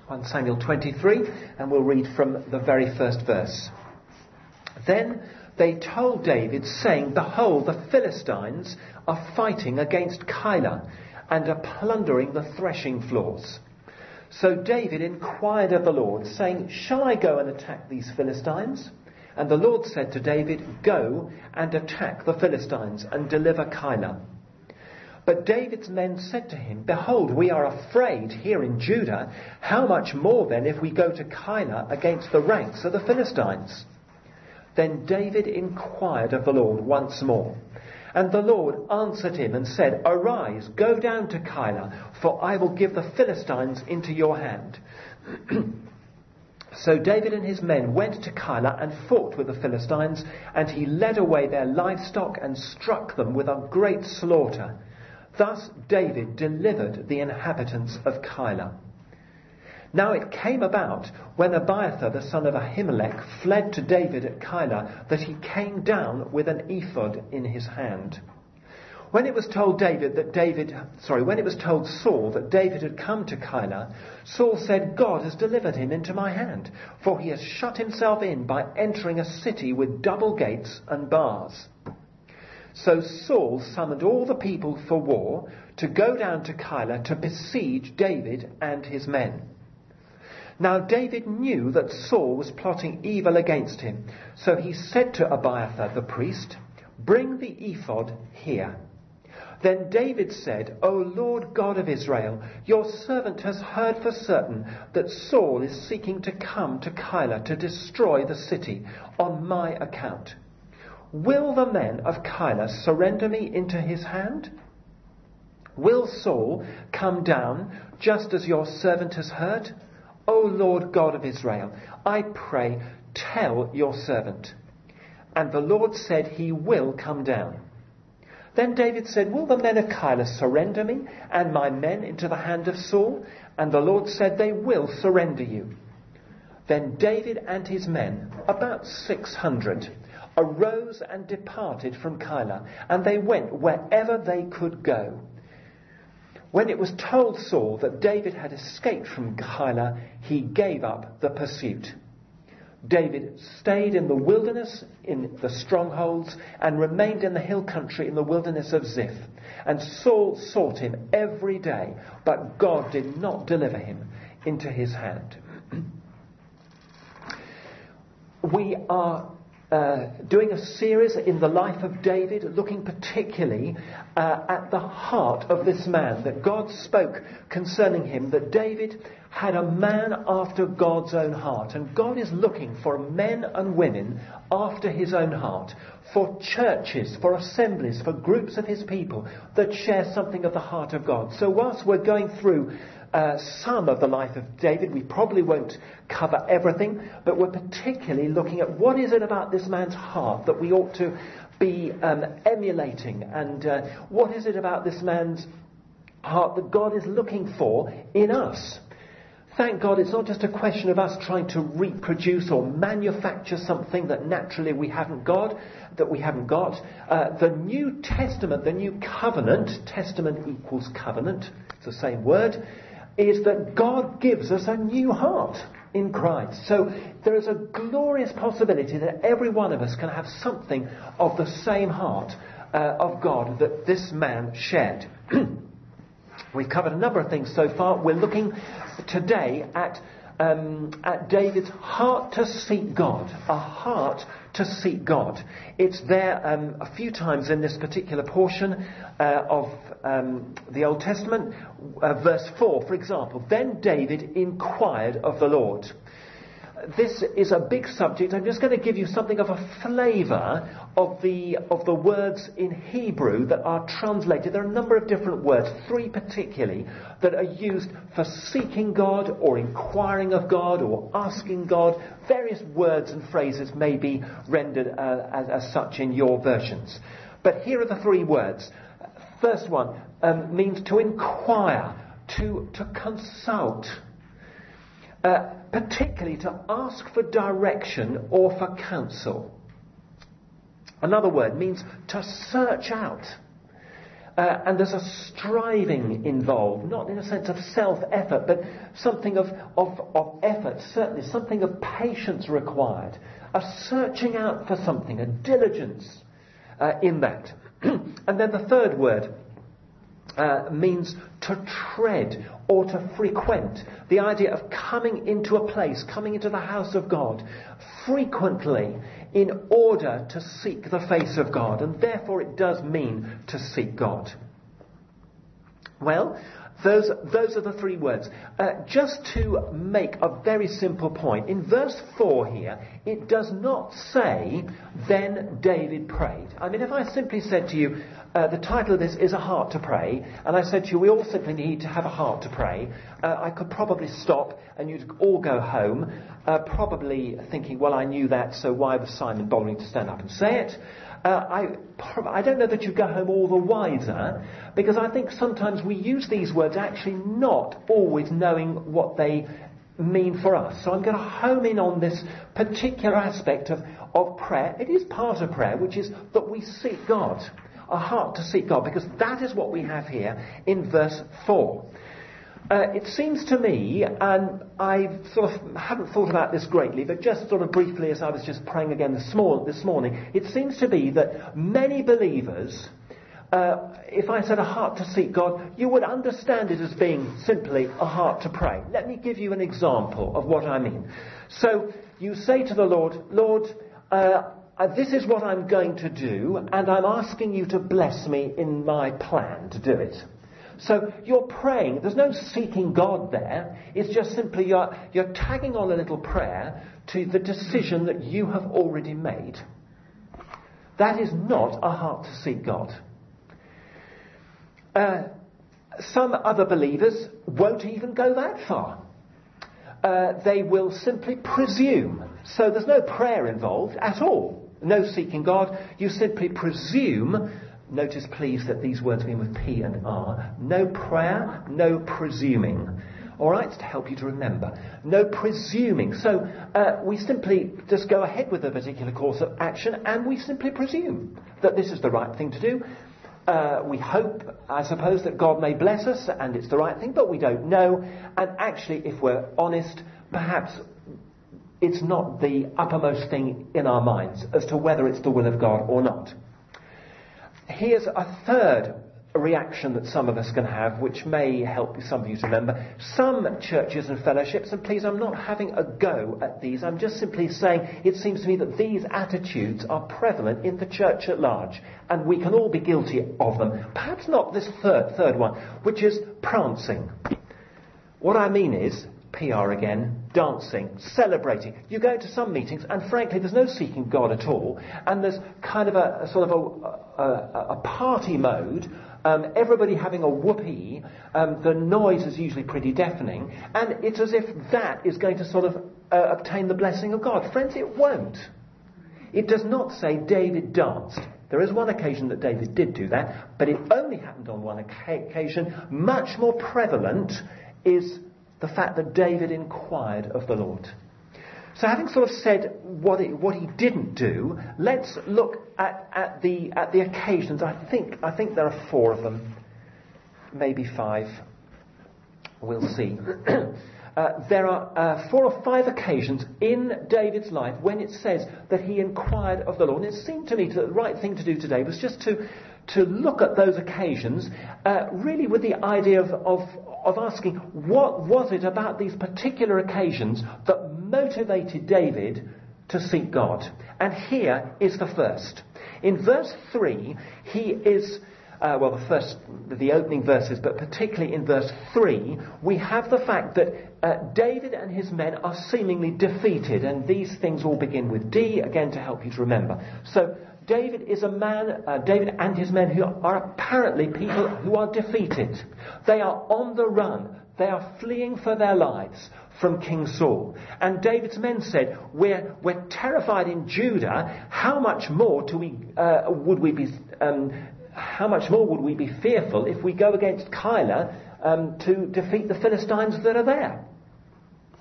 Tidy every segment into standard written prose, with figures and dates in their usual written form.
1 Samuel 23, and we'll read from the very first verse. Then they told David, saying, Behold, the Philistines are fighting against Keilah, and are plundering the threshing floors. So David inquired of the Lord, saying, Shall I go and attack these Philistines? And the Lord said to David, Go and attack the Philistines, and deliver Keilah. But David's men said to him, Behold, we are afraid here in Judah. How much more then if we go to Keilah against the ranks of the Philistines? Then David inquired of the Lord once more. And the Lord answered him and said, Arise, go down to Keilah, for I will give the Philistines into your hand. So David and his men went to Keilah and fought with the Philistines, and he led away their livestock and struck them with a great slaughter. Thus David delivered the inhabitants of Keilah. Now it came about, when Abiathar the son of Ahimelech fled to David at Keilah, that he came down with an ephod in his hand. When it was told Saul that David had come to Keilah, Saul said, God has delivered him into my hand, for he has shut himself in by entering a city with double gates and bars. So Saul summoned all the people for war to go down to Keilah to besiege David and his men. Now David knew that Saul was plotting evil against him, so he said to Abiathar the priest, Bring the ephod here. Then David said, O Lord God of Israel, your servant has heard for certain that Saul is seeking to come to Keilah to destroy the city on my account. Will the men of Keilah surrender me into his hand? Will Saul come down just as your servant has heard? O Lord God of Israel, I pray, tell your servant. And the Lord said, He will come down. Then David said, Will the men of Keilah surrender me and my men into the hand of Saul? And the Lord said, They will surrender you. Then David and his men, about 600, arose and departed from Keilah, and they went wherever they could go. When it was told Saul that David had escaped from Keilah, he gave up the pursuit. David stayed in the wilderness, in the strongholds, and remained in the hill country in the wilderness of Ziph. And Saul sought him every day, but God did not deliver him into his hand. We are doing a series in the life of David, looking particularly at the heart of this man, that God spoke concerning him, that David had a man after God's own heart. And God is looking for men and women after his own heart, for churches, for assemblies, for groups of his people that share something of the heart of God. So whilst we're going through some of the life of David, we probably won't cover everything, but we're particularly looking at what is it about this man's heart that we ought to be emulating, and what is it about this man's heart that God is looking for in us. Thank God it's not just a question of us trying to reproduce or manufacture something that naturally we haven't got. The New Testament, the New Covenant, testament equals covenant, it's the same word, is that God gives us a new heart in Christ. So there is a glorious possibility that every one of us can have something of the same heart of God that this man shared. We've covered a number of things so far. We're looking today at David's heart to seek God. A heart to seek God. It's there a few times in this particular portion of the Old Testament. Verse 4, for example. Then David inquired of the Lord. This is a big subject. I'm just going to give you something of a flavour of the words in Hebrew that are translated. There are a number of different words, 3 particularly, that are used for seeking God or inquiring of God or asking God. Various words and phrases may be rendered as such in your versions. But here are the 3 words. First one means to inquire, to consult. Particularly to ask for direction or for counsel. Another word means to search out. And there's a striving involved, not in a sense of self-effort, but something of effort, certainly something of patience required, a searching out for something, a diligence in that. And then the third word means to tread or to frequent. The idea of coming into a place, coming into the house of God frequently in order to seek the face of God. And therefore it does mean to seek God. Well, those are the three words. Just to make a very simple point, in verse 4 here, it does not say, then David prayed. I mean, if I simply said to you, the title of this is A Heart to Pray, and I said to you, we all simply need to have a heart to pray, I could probably stop and you'd all go home, probably thinking, well, I knew that, so why was Simon bothering to stand up and say it? I don't know that you go home all the wiser, because I think sometimes we use these words actually not always knowing what they mean for us. So I'm going to home in on this particular aspect of prayer. It is part of prayer, which is that we seek God, a heart to seek God, because that is what we have here in verse 4. It seems to me, and I sort of haven't thought about this greatly, but just sort of briefly as I was just praying again this morning, it seems to be that many believers, if I said a heart to seek God, you would understand it as being simply a heart to pray. Let me give you an example of what I mean. So you say to the Lord, Lord, this is what I'm going to do, and I'm asking you to bless me in my plan to do it. So you're praying. There's no seeking God there. It's just simply you're tagging on a little prayer to the decision that you have already made. That is not a heart to seek God. Some other believers won't even go that far. They will simply presume. So there's no prayer involved at all. No seeking God. You simply presume. Notice, please, that these words begin with P and R. No prayer, no presuming. All right, to help you to remember. No presuming. So we simply just go ahead with a particular course of action, and we simply presume that this is the right thing to do. We hope, I suppose, that God may bless us, and it's the right thing, but we don't know. And actually, if we're honest, perhaps it's not the uppermost thing in our minds as to whether it's the will of God or not. Here's a third reaction that some of us can have, which may help some of you to remember. Some churches and fellowships, and please, I'm not having a go at these, I'm just simply saying it seems to me that these attitudes are prevalent in the church at large, and we can all be guilty of them. Perhaps not this third one, which is prancing. What I mean is, PR again, dancing, celebrating. You go to some meetings, and frankly, there's no seeking God at all, and there's kind of a sort of a party mode. Everybody having a whoopee. The noise is usually pretty deafening, and it's as if that is going to sort of obtain the blessing of God. Friends, it won't. It does not say David danced. There is one occasion that David did do that, but it only happened on one occasion. Much more prevalent is the fact that David inquired of the Lord. So having sort of said what he didn't do, let's look at the occasions. I think there are 4 of them, maybe 5. We'll see. There are 4 or 5 occasions in David's life when it says that he inquired of the Lord. And it seemed to me that the right thing to do today was just to look at those occasions, really with the idea of asking, what was it about these particular occasions that motivated David to seek God? And here is the first. In verse 3, he is, the opening verses, but particularly in verse 3, we have the fact that David and his men are seemingly defeated, and these things all begin with D, again to help you to remember. So David is a man, David and his men, who are apparently people who are defeated. They are on the run. They are fleeing for their lives from King Saul. And David's men said, we're terrified in Judah. How much more would we be fearful if we go against Keilah to defeat the Philistines that are there?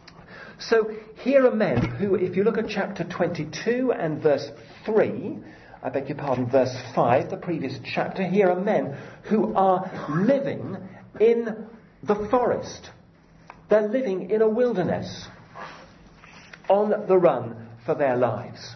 So here are men who, if you look at chapter 22 and verse 3, verse 5, the previous chapter. Here are men who are living in the forest. They're living in a wilderness, on the run for their lives.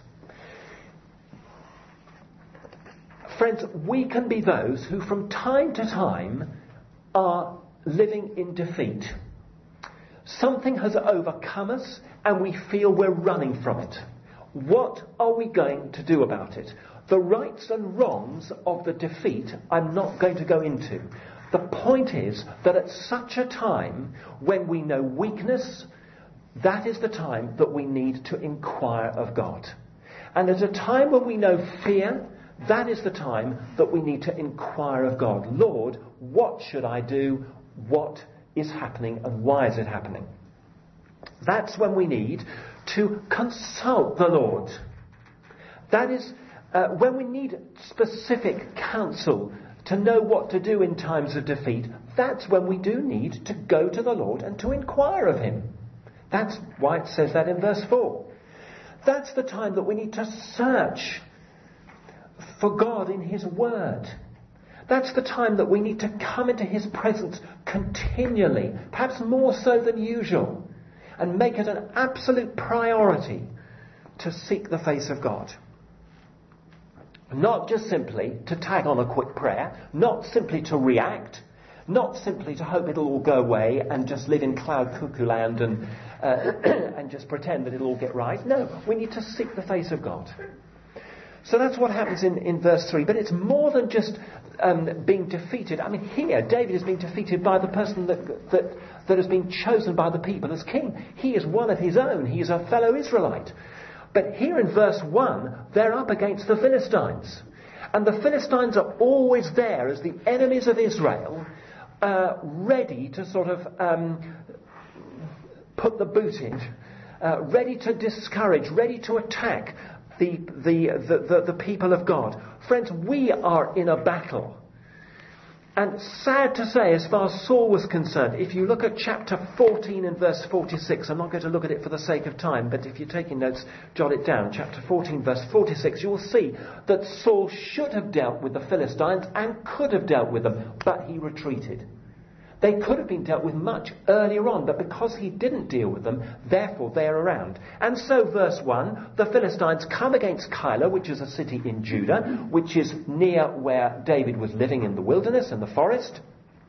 Friends, we can be those who from time to time are living in defeat. Something has overcome us and we feel we're running from it. What are we going to do about it? The rights and wrongs of the defeat I'm not going to go into. The point is that at such a time when we know weakness, that is the time that we need to inquire of God. And at a time when we know fear, that is the time that we need to inquire of God. Lord, what should I do? What is happening and why is it happening? That's when we need to consult the Lord. That is when we need specific counsel to know what to do in times of defeat. That's when we do need to go to the Lord and to inquire of him. That's why it says that in verse 4. That's the time that we need to search for God in his word. That's the time that we need to come into his presence continually, perhaps more so than usual, and make it an absolute priority to seek the face of God. Not just simply to tag on a quick prayer, not simply to react, not simply to hope it'll all go away and just live in cloud cuckoo land and just pretend that it'll all get right. No, we need to seek the face of God. So that's what happens in verse 3. But it's more than just being defeated. I mean, here, David is being defeated by the person that has been chosen by the people as king. He is one of his own. He is a fellow Israelite. But here in verse 1, they're up against the Philistines. And the Philistines are always there as the enemies of Israel, ready to sort of put the boot in, ready to discourage, ready to attack the people of God. Friends, we are in a battle. And sad to say, as far as Saul was concerned, if you look at chapter 14 and verse 46, I'm not going to look at it for the sake of time, but if you're taking notes, jot it down. Chapter 14, verse 46, you will see that Saul should have dealt with the Philistines and could have dealt with them, but he retreated. They could have been dealt with much earlier on, but because he didn't deal with them, therefore they are around. And so, verse 1, the Philistines come against Keilah, which is a city in Judah, which is near where David was living in the wilderness and the forest.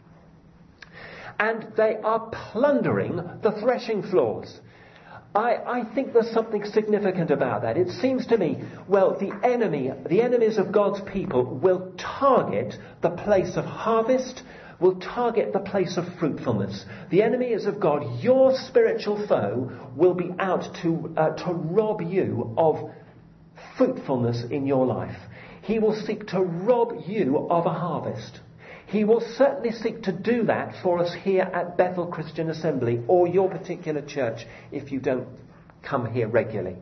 And they are plundering the threshing floors. I think there's something significant about that. It seems to me, well, the enemies of God's people will target the place of harvest, will target the place of fruitfulness. The enemies of God, your spiritual foe, will be out to rob you of fruitfulness in your life. He will seek to rob you of a harvest. He will certainly seek to do that for us here at Bethel Christian Assembly or your particular church if you don't come here regularly.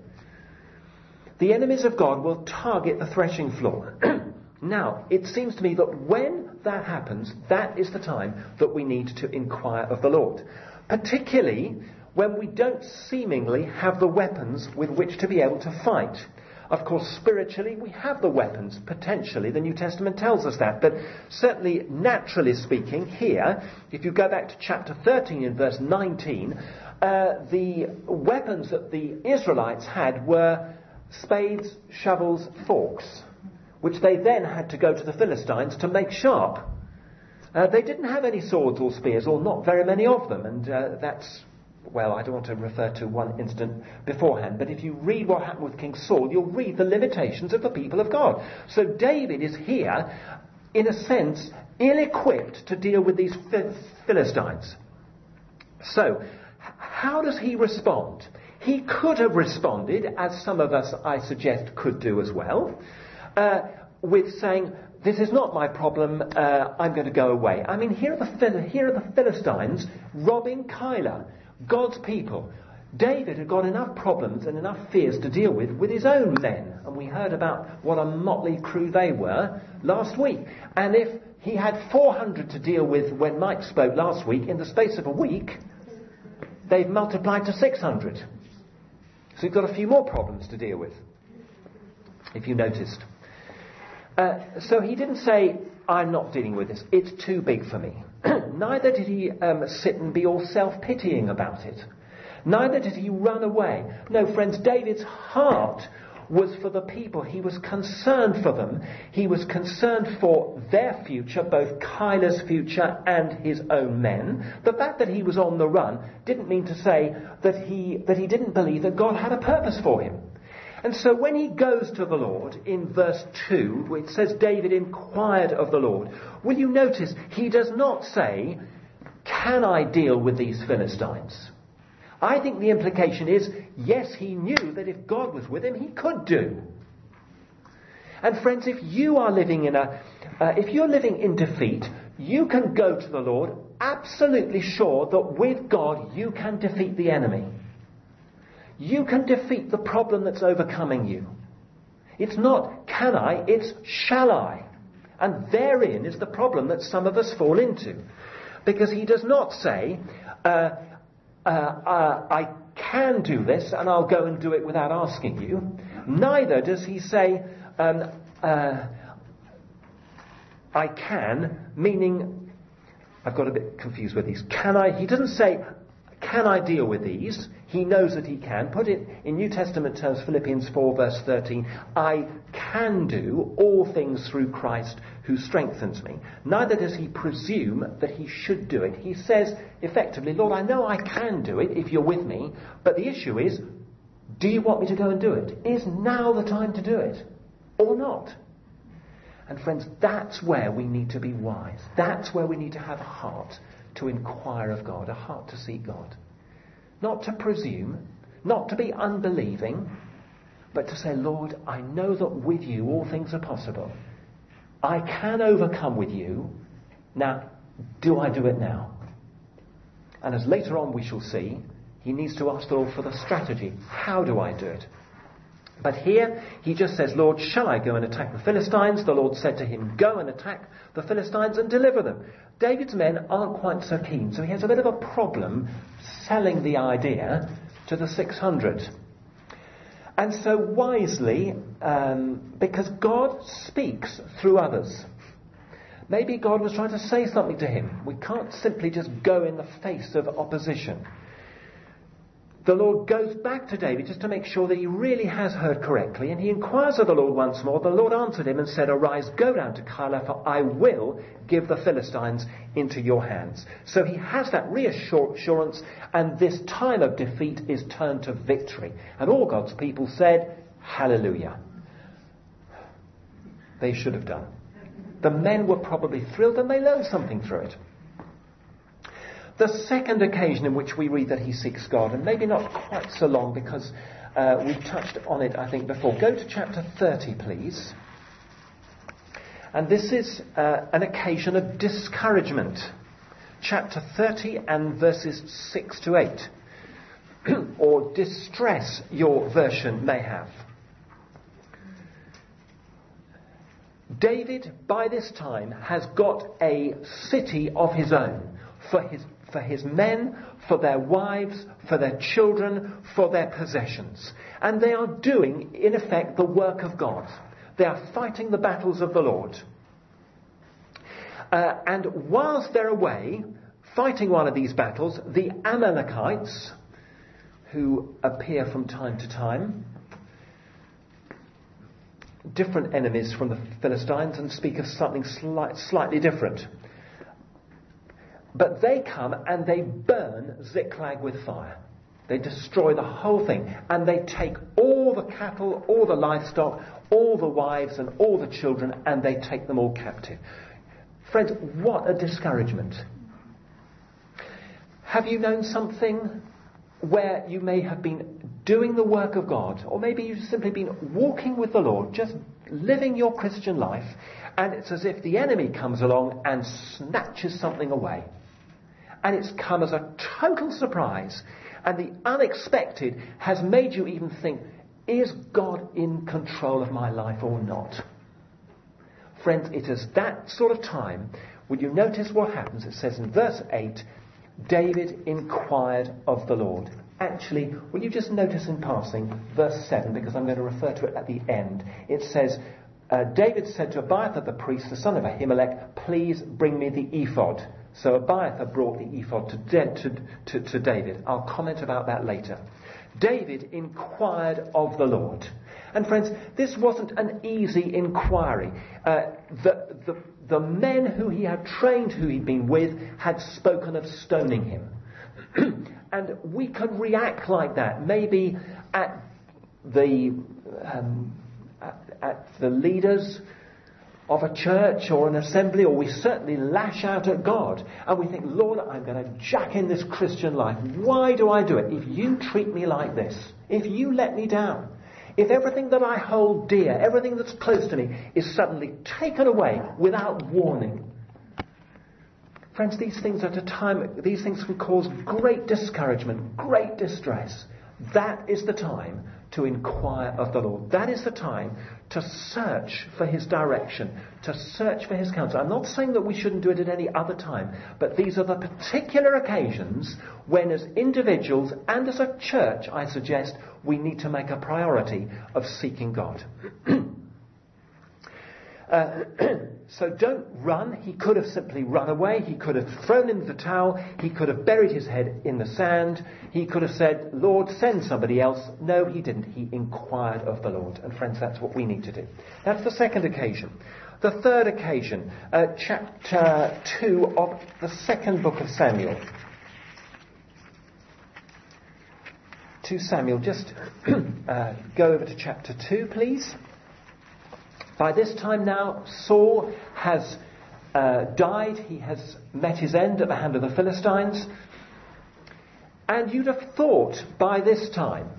The enemies of God will target the threshing floor. Now, it seems to me that when that happens, that is the time that we need to inquire of the Lord. Particularly when we don't seemingly have the weapons with which to be able to fight. Of course, spiritually, we have the weapons, potentially. The New Testament tells us that. But certainly, naturally speaking, here, if you go back to chapter 13 and verse 19, the weapons that the Israelites had were spades, shovels, forks, which they then had to go to the Philistines to make sharp. They didn't have any swords or spears, or not very many of them, and that's, well, I don't want to refer to one incident beforehand, but if you read what happened with King Saul, you'll read the limitations of the people of God. So David is here, in a sense, ill-equipped to deal with these Philistines. So, how does he respond? He could have responded, as some of us, I suggest, could do as well, with saying, this is not my problem, I'm going to go away. I mean, here are the Philistines robbing Keilah, God's people. David had got enough problems and enough fears to deal with his own men. And we heard about what a motley crew they were last week. And if he had 400 to deal with when Mike spoke last week, in the space of a week, they've multiplied to 600. So you've got a few more problems to deal with, if you noticed. So he didn't say, I'm not dealing with this, it's too big for me. Neither did he sit and be all self-pitying about it. Neither did he run away. No, friends, David's heart was for the people. He was concerned for them. He was concerned for their future, both Kyla's future and his own men. The fact that he was on the run didn't mean to say that he didn't believe that God had a purpose for him. And so when he goes to the Lord, in verse 2, it says David inquired of the Lord. Will you notice he does not say, can I deal with these Philistines? I think the implication is, yes, he knew that if God was with him, he could do. And friends, if you are living if you're living in defeat, you can go to the Lord absolutely sure that with God you can defeat the enemy. You can defeat the problem that's overcoming you. It's not can I, it's shall I. And therein is the problem that some of us fall into. Because he does not say, I can do this and I'll go and do it without asking you. Neither does he say, I can, meaning, I've got a bit confused with these. Can I? He doesn't say, can I deal with these? He knows that he can. Put it in New Testament terms, Philippians 4 verse 13. I can do all things through Christ who strengthens me. Neither does he presume that he should do it. He says effectively, Lord, I know I can do it if you're with me, but the issue is, do you want me to go and do it? Is now the time to do it or not? And friends, that's where we need to be wise. That's where we need to have a heart to inquire of God, a heart to seek God. Not to presume, not to be unbelieving, but to say, Lord, I know that with you all things are possible. I can overcome with you. Now, do I do it now? And as later on we shall see, he needs to ask the Lord for the strategy. How do I do it? But here he just says, Lord, shall I go and attack the Philistines? The Lord said to him, go and attack the Philistines and deliver them. David's men aren't quite so keen, so he has a bit of a problem selling the idea to the 600. And so wisely, because God speaks through others. Maybe God was trying to say something to him. We can't simply just go in the face of opposition. The Lord goes back to David just to make sure that he really has heard correctly, and he inquires of the Lord once more. The Lord answered him and said, arise, go down to Keilah, for I will give the Philistines into your hands. So he has that reassurance, and this time of defeat is turned to victory. And all God's people said, hallelujah. They should have done. The men were probably thrilled, and they learned something through it. The second occasion in which we read that he seeks God, and maybe not quite so long because we've touched on it, I think, before. Go to chapter 30, please. And this is an occasion of discouragement. Chapter 30 and verses 6 to 8. Or distress, your version may have. David, by this time, has got a city of his own for his men, for their wives, for their children, for their possessions. And they are doing, in effect, the work of God. They are fighting the battles of the Lord. And whilst they're away, fighting one of these battles, the Amalekites, who appear from time to time, different enemies from the Philistines, and speak of something slightly different. But they come and they burn Ziklag with fire. They destroy the whole thing. And they take all the cattle, all the livestock, all the wives and all the children, and they take them all captive. Friends, what a discouragement. Have you known something where you may have been doing the work of God, or maybe you've simply been walking with the Lord, just living your Christian life, and it's as if the enemy comes along and snatches something away? And it's come as a total surprise. And the unexpected has made you even think, is God in control of my life or not? Friends, it is that sort of time. Will you notice what happens? It says in verse 8, David inquired of the Lord. Actually, will you just notice in passing verse 7, because I'm going to refer to it at the end. It says, David said to Abiathar the priest, the son of Ahimelech, please bring me the ephod. So Abiathar brought the ephod to David. I'll comment about that later. David inquired of the Lord. And friends, this wasn't an easy inquiry. The men who he had trained, who he'd been with, had spoken of stoning him. And we could react like that, maybe at the leaders of a church or an assembly, or we certainly lash out at God and we think, Lord, I'm going to jack in this Christian life. Why do I do it? If you treat me like this, if you let me down, if everything that I hold dear, everything that's close to me is suddenly taken away without warning. Friends, these things can cause great discouragement, great distress. That is the time to inquire of the Lord. That is the time to search for his direction, to search for his counsel. I'm not saying that we shouldn't do it at any other time, but these are the particular occasions when, as individuals and as a church, I suggest we need to make a priority of seeking God. So don't run. He could have simply run away. He could have thrown in the towel. He could have buried his head in the sand. He could have said, Lord, send somebody else. No, he didn't. He inquired of the Lord. And friends, that's what we need to do. That's the second occasion. The third occasion, chapter 2 of the second book of Samuel. 2 Samuel, just go over to chapter 2, please. By this time now, Saul has died. He has met his end at the hand of the Philistines. And you'd have thought by this time,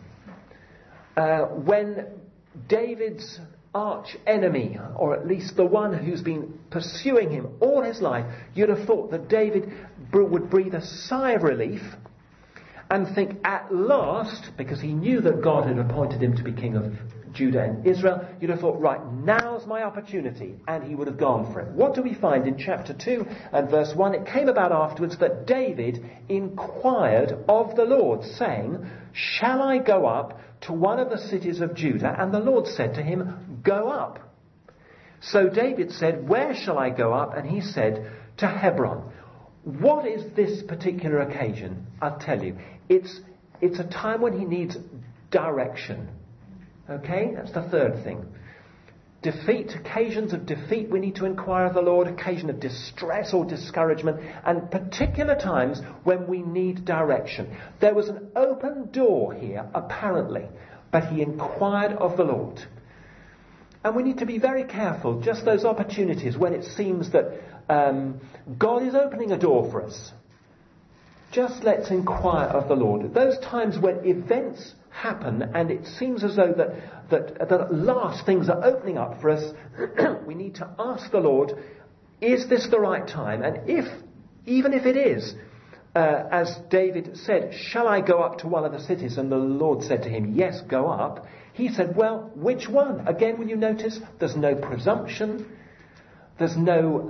when David's arch enemy, or at least the one who's been pursuing him all his life, you'd have thought that David would breathe a sigh of relief and think at last, because he knew that God had appointed him to be king of Judah and Israel, you'd have thought, right, now's my opportunity, and he would have gone for it. What do we find in chapter 2 and verse 1? It came about afterwards that David inquired of the Lord, saying, shall I go up to one of the cities of Judah? And the Lord said to him, go up. So David said, where shall I go up? And he said, to Hebron. What is this particular occasion? I'll tell you. It's a time when he needs direction. Okay, that's the third thing. Defeat, occasions of defeat, we need to inquire of the Lord, occasion of distress or discouragement, and particular times when we need direction. There was an open door here, apparently, but he inquired of the Lord. And we need to be very careful, just those opportunities when it seems that God is opening a door for us. Just let's inquire of the Lord. Those times when events happen and it seems as though that at last things are opening up for us, we need to ask the Lord, is this the right time? And even if it is, as David said, shall I go up to one of the cities? And the Lord said to him, yes, go up. He said, well, which one? Again, will you notice there's no presumption. There's no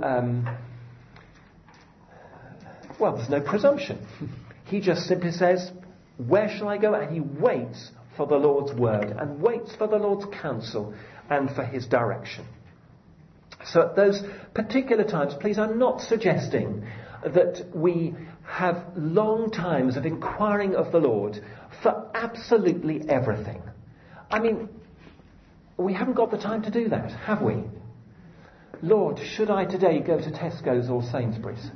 presumption. He just simply says, where shall I go? And he waits for the Lord's word and waits for the Lord's counsel and for his direction. So at those particular times, please, I'm not suggesting that we have long times of inquiring of the Lord for absolutely everything. I mean, we haven't got the time to do that, have we? Lord, should I today go to Tesco's or Sainsbury's?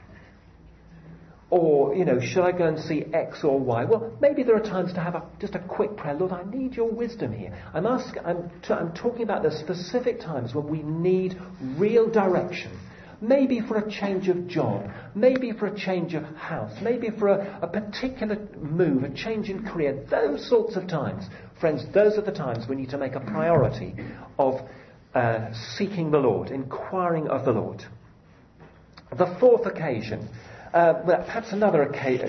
Or, should I go and see X or Y? Well, maybe there are times to have just a quick prayer. Lord, I need your wisdom here. I'm talking about the specific times when we need real direction. Maybe for a change of job. Maybe for a change of house. Maybe for a particular move, a change in career. Those sorts of times. Friends, those are the times we need to make a priority of seeking the Lord, inquiring of the Lord. The fourth occasion... perhaps another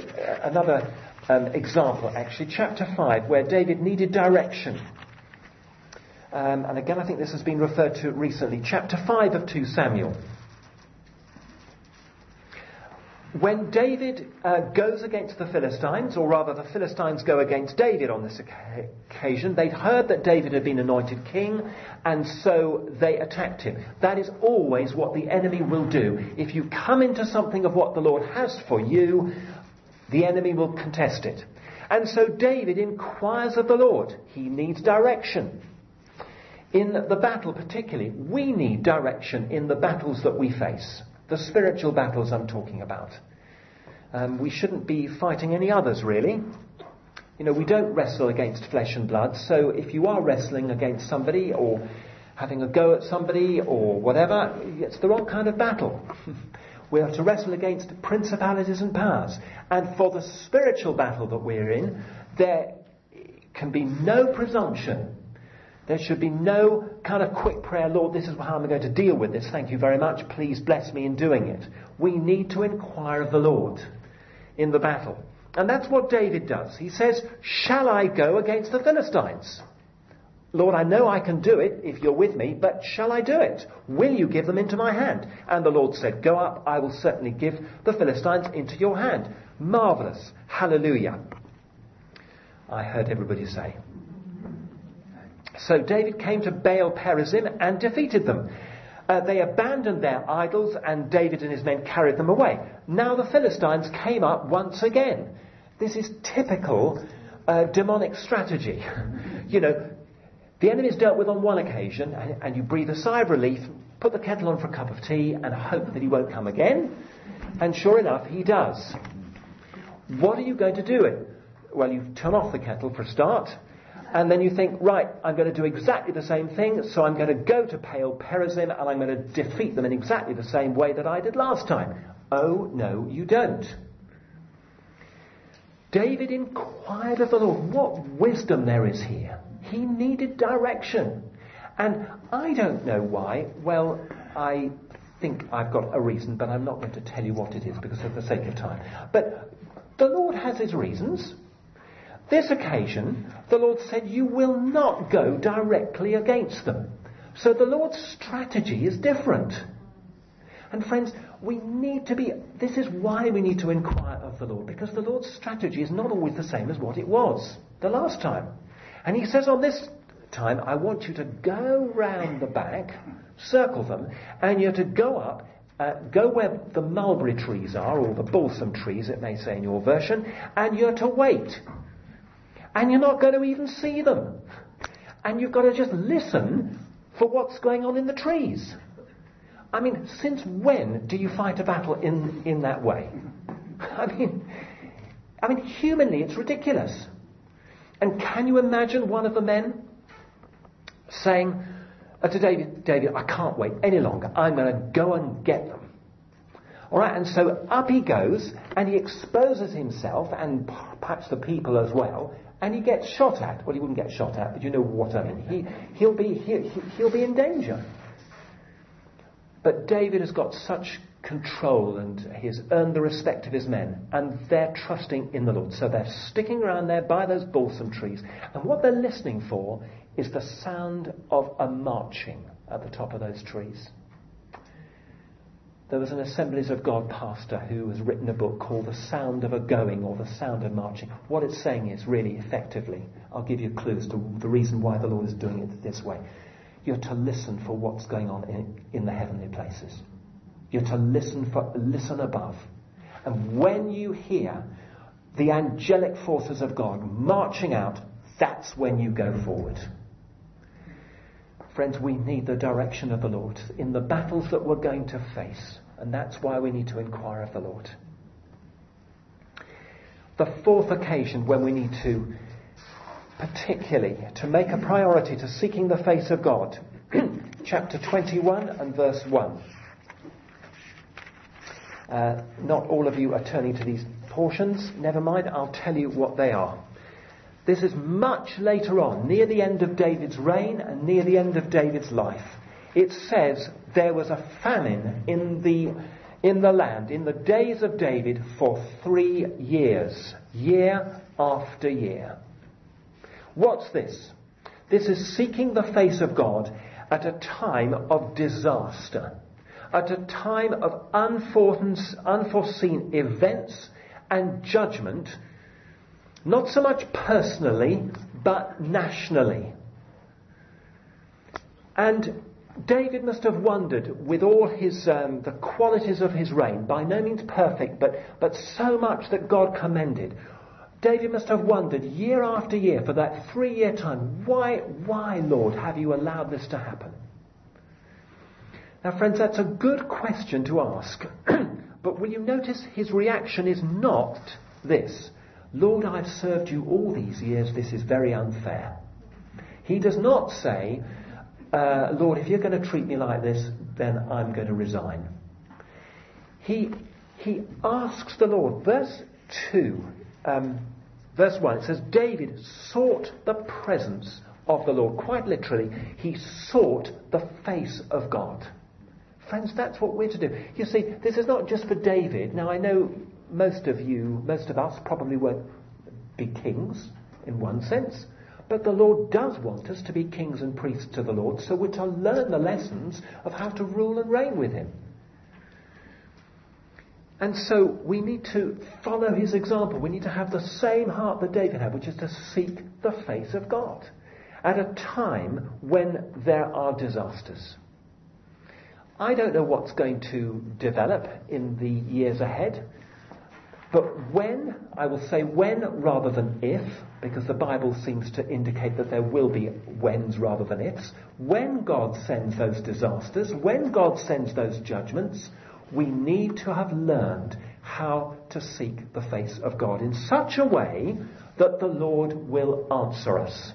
example, actually, chapter 5, where David needed direction. And again, I think this has been referred to recently. Chapter 5 of 2 Samuel. when David goes against the Philistines, or rather the Philistines go against David on this occasion, they'd heard that David had been anointed king, and so they attacked him. That is always what the enemy will do. If you come into something of what the Lord has for you, the enemy will contest it. And so David inquires of the Lord. He needs direction. In the battle particularly, we need direction in the battles that we face. The spiritual battles I'm talking about. We shouldn't be fighting any others, really. You know, we don't wrestle against flesh and blood, so if you are wrestling against somebody or having a go at somebody or whatever, it's the wrong kind of battle. We have to wrestle against principalities and powers. And for the spiritual battle that we're in, there can be no presumption. There should be no kind of quick prayer, Lord, this is how I'm going to deal with this. Thank you very much. Please bless me in doing it. We need to inquire of the Lord in the battle. And that's what David does. He says, shall I go against the Philistines? Lord, I know I can do it if you're with me, but shall I do it? Will you give them into my hand? And the Lord said, go up, I will certainly give the Philistines into your hand. Marvellous. Hallelujah. I heard everybody say. So David came to Baal Perazim and defeated them. They abandoned their idols, and David and his men carried them away. Now the Philistines came up once again. This is typical demonic strategy. You know, the enemy's dealt with on one occasion, and you breathe a sigh of relief, put the kettle on for a cup of tea, and hope that he won't come again. And sure enough, he does. What are you going to do? Well, you turn off the kettle for a start. And then you think, right, I'm going to do exactly the same thing, so I'm going to go to Baal Perazim and I'm going to defeat them in exactly the same way that I did last time. Oh, no, you don't. David inquired of the Lord what wisdom there is here. He needed direction. And I don't know why. Well, I think I've got a reason, but I'm not going to tell you what it is because of the sake of time. But the Lord has his reasons. This occasion, the Lord said, you will not go directly against them. So the Lord's strategy is different. And friends, this is why we need to inquire of the Lord, because the Lord's strategy is not always the same as what it was the last time. And he says on this time, I want you to go round the back, circle them, and you're to go up, go where the mulberry trees are, or the balsam trees, it may say in your version, and you're to wait. And you're not going to even see them. And you've got to just listen for what's going on in the trees. I mean, since when do you fight a battle in that way? I mean, humanly, it's ridiculous. And can you imagine one of the men saying to David, I can't wait any longer. I'm going to go and get them. All right, and so up he goes, and he exposes himself, and perhaps the people as well, and he gets shot at. Well, he wouldn't get shot at, but you know what I mean. He'll be in danger. But David has got such control, and he's earned the respect of his men, and they're trusting in the Lord. So they're sticking around there by those balsam trees, and what they're listening for is the sound of a marching at the top of those trees. There was an Assemblies of God pastor who has written a book called The Sound of a Going, or The Sound of Marching. What it's saying is really effectively, I'll give you clues to the reason why the Lord is doing it this way. You're to listen for what's going on in the heavenly places. You're to listen above. And when you hear the angelic forces of God marching out, that's when you go forward. Friends, we need the direction of the Lord in the battles that we're going to face. And that's why we need to inquire of the Lord. The fourth occasion when we need to, particularly, to make a priority to seeking the face of God. Chapter 21 and verse 1. Not all of you are turning to these portions. Never mind, I'll tell you what they are. This is much later on, near the end of David's reign and near the end of David's life. It says there was a famine in the land, in the days of David, for 3 years, year after year. What's this? This is seeking the face of God at a time of disaster. at a time of unforeseen events and judgment, not so much personally, but nationally. And David must have wondered, with all his the qualities of his reign, by no means perfect, but so much that God commended. David must have wondered year after year for that 3-year time, why, Lord, have you allowed this to happen? Now, friends, that's a good question to ask. But will you notice his reaction is not this: Lord, I've served you all these years, this is very unfair. He does not say, Lord, if you're going to treat me like this, then I'm going to resign. He asks the Lord. Verse 2, verse 1, it says, David sought the presence of the Lord. Quite literally, he sought the face of God. Friends, that's what we're to do. You see, this is not just for David. Now, I know most of us probably won't be kings in one sense. But the Lord does want us to be kings and priests to the Lord, so we're to learn the lessons of how to rule and reign with him. And so we need to follow his example. We need to have the same heart that David had, which is to seek the face of God at a time when there are disasters. I don't know what's going to develop in the years ahead. But when, I will say when rather than if, because the Bible seems to indicate that there will be whens rather than ifs, when God sends those disasters, when God sends those judgments, we need to have learned how to seek the face of God in such a way that the Lord will answer us.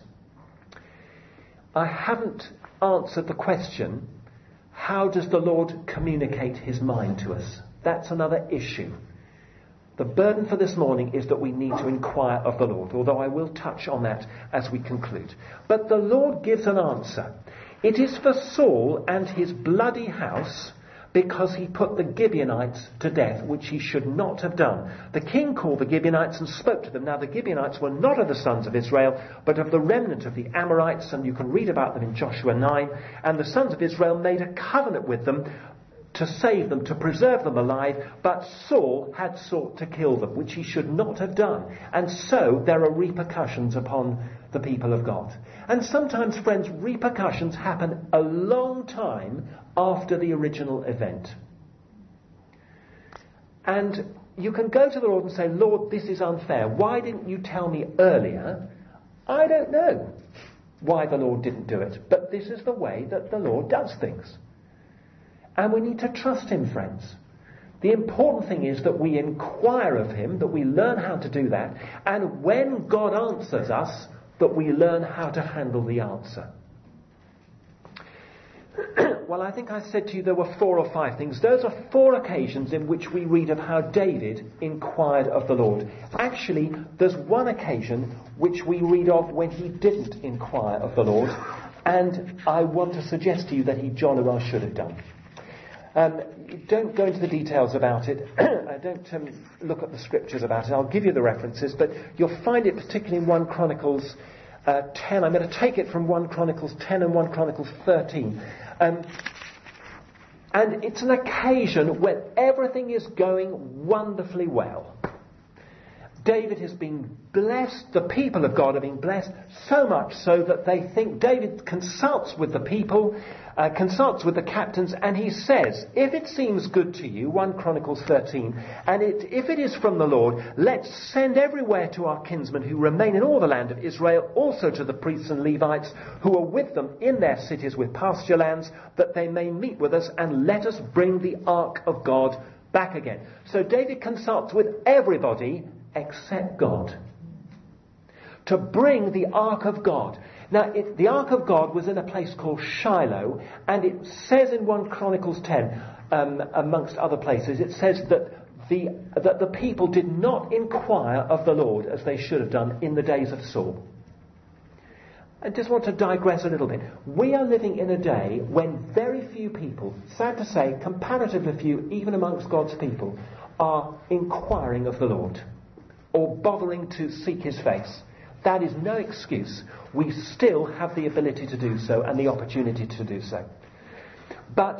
I haven't answered the question, how does the Lord communicate his mind to us? That's another issue. The burden for this morning is that we need to inquire of the Lord, although I will touch on that as we conclude. But the Lord gives an answer. It is for Saul and his bloody house, because he put the Gibeonites to death, which he should not have done. The king called the Gibeonites and spoke to them. Now the Gibeonites were not of the sons of Israel, but of the remnant of the Amorites, and you can read about them in Joshua 9. And the sons of Israel made a covenant with them to save them, to preserve them alive, but Saul had sought to kill them, which he should not have done. And so there are repercussions upon the people of God. And sometimes, friends, repercussions happen a long time after the original event. And you can go to the Lord and say, Lord, this is unfair. Why didn't you tell me earlier? I don't know why the Lord didn't do it, but this is the way that the Lord does things. And we need to trust him, friends. The important thing is that we inquire of him, that we learn how to do that, and when God answers us, that we learn how to handle the answer. Well, I think I said to you there were 4 or 5 things. Those are 4 occasions in which we read of how David inquired of the Lord. Actually, there's one occasion which we read of when he didn't inquire of the Lord, and I want to suggest to you that he jolly well should have done. Don't go into the details about it. Don't look at the scriptures about it. I'll give you the references, but you'll find it particularly in 1 Chronicles 10. I'm going to take it from 1 Chronicles 10 and 1 Chronicles 13. And it's an occasion when everything is going wonderfully well. David has been blessed, the people of God have been blessed, so much so that they think David consults with the people, consults with the captains, and he says, if it seems good to you, 1 Chronicles 13, and if it is from the Lord, let's send everywhere to our kinsmen who remain in all the land of Israel, also to the priests and Levites who are with them in their cities with pasture lands, that they may meet with us, and let us bring the ark of God back again. So David consults with everybody except God to bring the ark of God. Now, the ark of God was in a place called Shiloh, and it says in 1 Chronicles 10, amongst other places, it says that the people did not inquire of the Lord as they should have done in the days of Saul. I just want to digress a little bit. We are living in a day when very few people, sad to say, comparatively few, even amongst God's people, are inquiring of the Lord or bothering to seek his face. That is no excuse. We still have the ability to do so and the opportunity to do so. But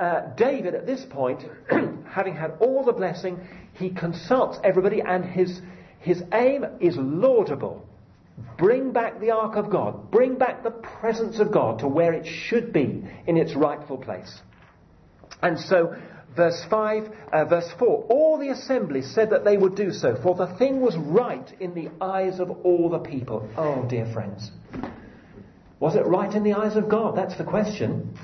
David, at this point, having had all the blessing, he consults everybody, and his aim is laudable. Bring back the ark of God. Bring back the presence of God to where it should be in its rightful place. And so, verse 4, all the assembly said that they would do so, for the thing was right in the eyes of all the people. Oh, dear friends. Was it right in the eyes of God? That's the question.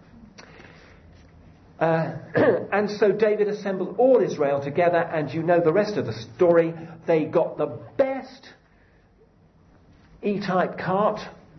And so David assembled all Israel together, and you know the rest of the story. They got the best E-type cart,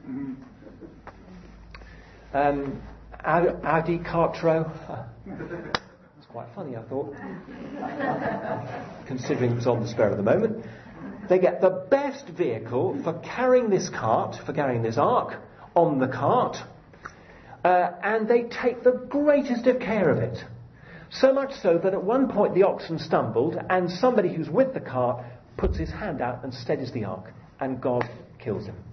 Audi Cartro. It's quite funny, I thought, considering it was on the spur of the moment. They get the best vehicle for carrying this cart, for carrying this ark on the cart, and they take the greatest of care of it. So much so that at one point the oxen stumbled, and somebody who's with the cart puts his hand out and steadies the ark, and God kills him.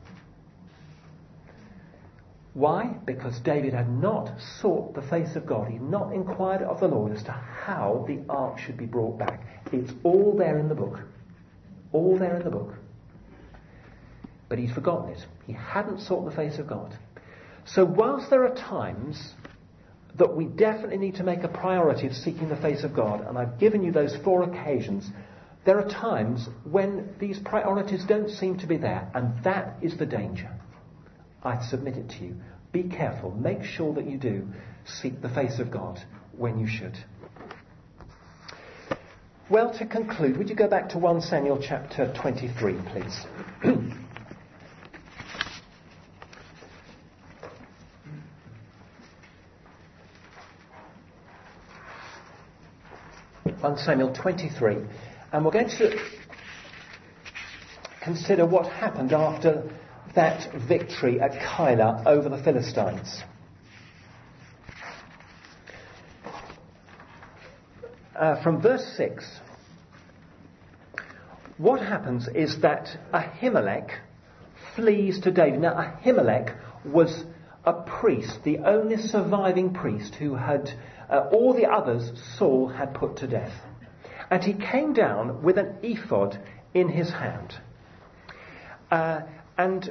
Why? Because David had not sought the face of God. He had not inquired of the Lord as to how the ark should be brought back. It's all there in the book. All there in the book. But he'd forgotten it. He hadn't sought the face of God. So whilst there are times that we definitely need to make a priority of seeking the face of God, and I've given you those 4 occasions, there are times when these priorities don't seem to be there, and that is the danger. I submit it to you. Be careful. Make sure that you do seek the face of God when you should. Well, to conclude, would you go back to 1 Samuel chapter 23, please? 1 Samuel 23. And we're going to consider what happened after that victory at Keilah over the Philistines. From verse 6, what happens is that Ahimelech flees to David. Now, Ahimelech was a priest, the only surviving priest who had, all the others Saul had put to death. And he came down with an ephod in his hand. And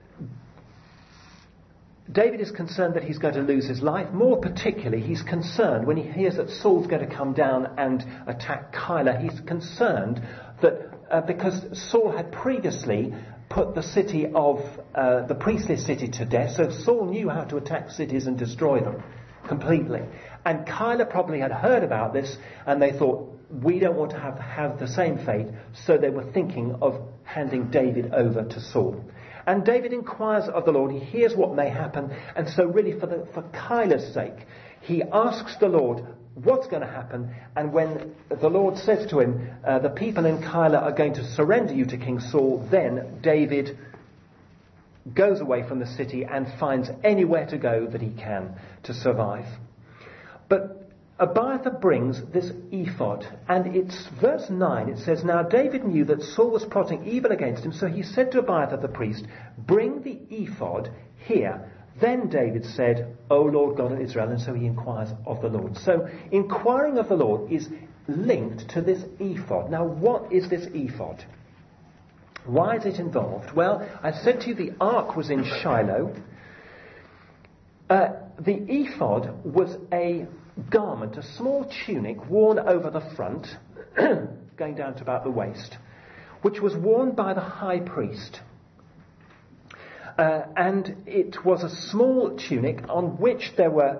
David is concerned that he's going to lose his life. More particularly, he's concerned when he hears that Saul's going to come down and attack Keilah. He's concerned that because Saul had previously put the city of the priestly city to death, so Saul knew how to attack cities and destroy them completely. And Keilah probably had heard about this, and they thought, we don't want to have the same fate, so they were thinking of handing David over to Saul. And David inquires of the Lord. He hears what may happen, and so really for Keilah's sake, he asks the Lord what's going to happen. And when the Lord says to him, the people in Keilah are going to surrender you to King Saul, then David goes away from the city and finds anywhere to go that he can to survive. But Abiathar brings this ephod, and it's verse 9. It says, Now David knew that Saul was plotting evil against him, so he said to Abiathar the priest, Bring the ephod here. Then David said, O Lord God of Israel, and so he inquires of the Lord. So inquiring of the Lord is linked to this ephod. Now what is this ephod? Why is it involved? Well, I said to you the ark was in Shiloh. The ephod was a garment, a small tunic worn over the front, going down to about the waist, which was worn by the high priest. And it was a small tunic on which there were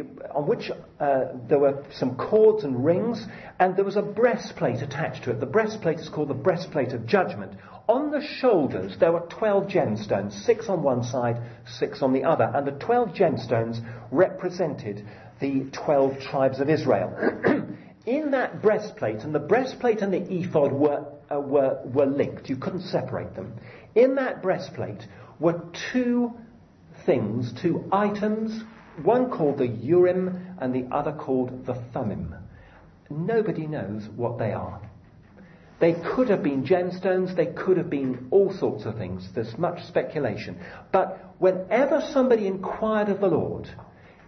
some cords and rings, and there was a breastplate attached to it. The breastplate is called the breastplate of judgment. On the shoulders there were 12 gemstones, 6 on one side, 6 on the other, and the 12 gemstones represented the 12 tribes of Israel. In that breastplate, and the breastplate and the ephod were linked. You couldn't separate them. In that breastplate were 2 things, 2 items, one called the Urim and the other called the Thummim. Nobody knows what they are. They could have been gemstones, they could have been all sorts of things. There's much speculation. But whenever somebody inquired of the Lord,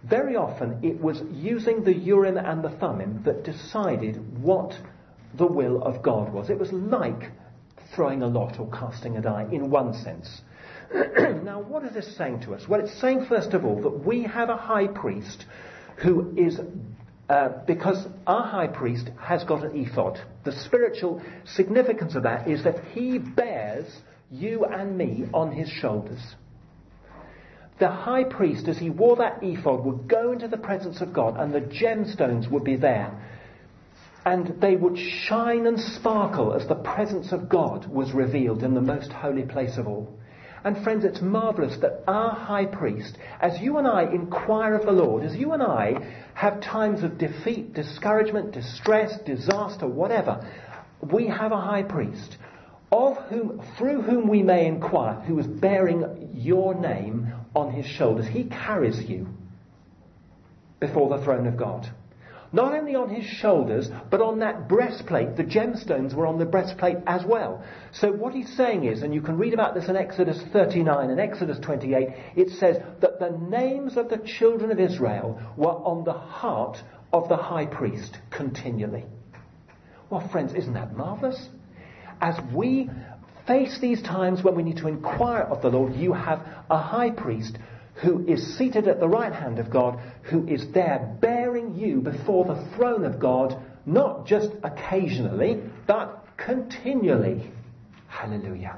very often it was using the Urim and the Thummim that decided what the will of God was. It was like throwing a lot or casting a die in one sense. Now, what is this saying to us? Well, it's saying, first of all, that we have a high priest who is, because our high priest has got an ephod. The spiritual significance of that is that he bears you and me on his shoulders. The high priest, as he wore that ephod, would go into the presence of God, and the gemstones would be there. And they would shine and sparkle as the presence of God was revealed in the most holy place of all. And friends, it's marvellous that our high priest, as you and I inquire of the Lord, as you and I have times of defeat, discouragement, distress, disaster, whatever, we have a high priest through whom we may inquire, who is bearing your name on his shoulders. He carries you before the throne of God. Not only on his shoulders, but on that breastplate. The gemstones were on the breastplate as well. So what he's saying is, and you can read about this in Exodus 39 and Exodus 28, it says that the names of the children of Israel were on the heart of the high priest continually. Well, friends, isn't that marvellous? As we face these times when we need to inquire of the Lord, you have a high priest who is seated at the right hand of God, who is there bearing you before the throne of God, not just occasionally, but continually. Hallelujah.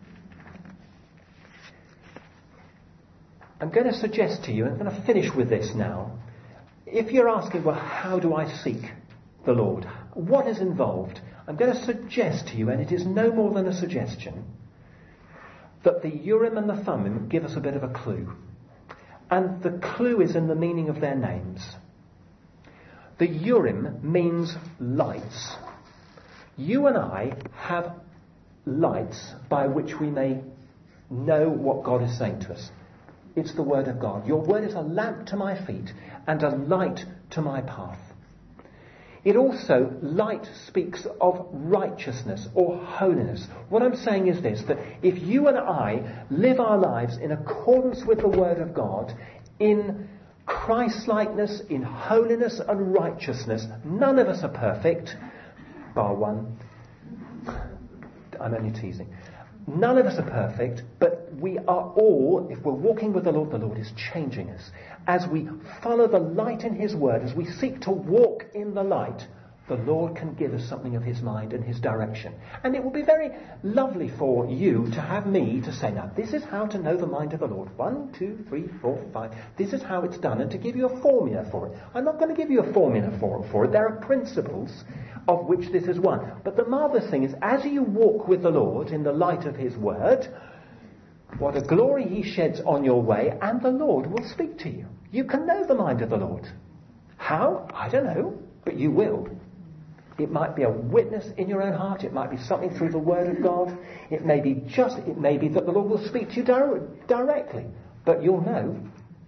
I'm going to suggest to you, and I'm going to finish with this now, if you're asking, well, how do I seek the Lord? What is involved? I'm going to suggest to you, and it is no more than a suggestion, that the Urim and the Thummim give us a bit of a clue. And the clue is in the meaning of their names. The Urim means lights. You and I have lights by which we may know what God is saying to us. It's the Word of God. Your Word is a lamp to my feet and a light to my path. It also, light speaks of righteousness or holiness. What I'm saying is this, that if you and I live our lives in accordance with the Word of God, in Christ-likeness, in holiness and righteousness, none of us are perfect, bar one. I'm only teasing. None of us are perfect, but we are all, if we're walking with the Lord is changing us. As we follow the light in His Word, as we seek to walk in the light, the Lord can give us something of His mind and His direction. And it will be very lovely for you to have me to say, now, this is how to know the mind of the Lord. 1, 2, 3, 4, 5. This is how it's done, and to give you a formula for it. I'm not going to give you a formula for it. There are principles of which this is one. But the marvellous thing is, as you walk with the Lord in the light of His Word, what a glory He sheds on your way, and the Lord will speak to you. You can know the mind of the Lord. How? I don't know, but you will. It might be a witness in your own heart. It might be something through the Word of God. It may be that the Lord will speak to you directly, but you'll know.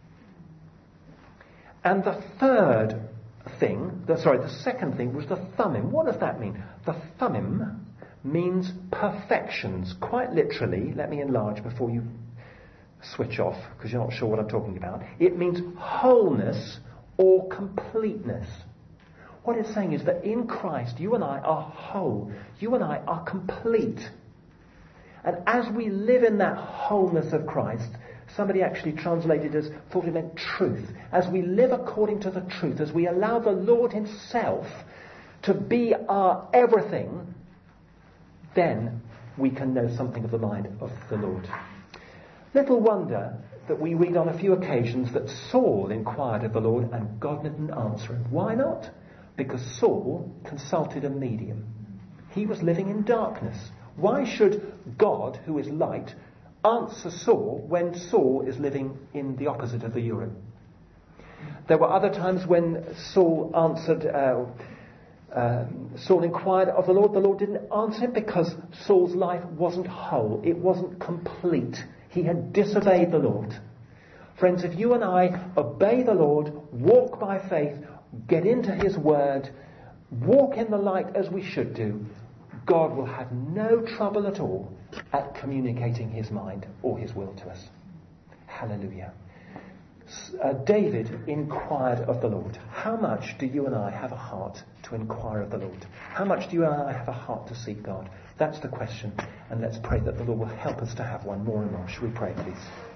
And the second thing was the Thummim. What does that mean? The Thummim means perfections. Quite literally, let me enlarge before you switch off, because you're not sure what I'm talking about. It means wholeness or completeness. What it's saying is that in Christ, you and I are whole. You and I are complete. And as we live in that wholeness of Christ, somebody actually translated as, thought it meant truth. As we live according to the truth, as we allow the Lord Himself to be our everything, then we can know something of the mind of the Lord. Little wonder that we read on a few occasions that Saul inquired of the Lord and God didn't answer him. Why not? Because Saul consulted a medium. He was living in darkness. Why should God, who is light, answer Saul when Saul is living in the opposite of the Urim? There were other times when Saul inquired of the Lord didn't answer him because Saul's life wasn't whole. It wasn't complete. He had disobeyed the Lord. Friends, if you and I obey the Lord, walk by faith, get into His Word, walk in the light as we should do, God will have no trouble at all at communicating His mind or His will to us. Hallelujah. David inquired of the Lord. How much do you and I have a heart to inquire of the Lord? How much do you and I have a heart to seek God? That's the question. And let's pray that the Lord will help us to have one more and more. Shall we pray, please?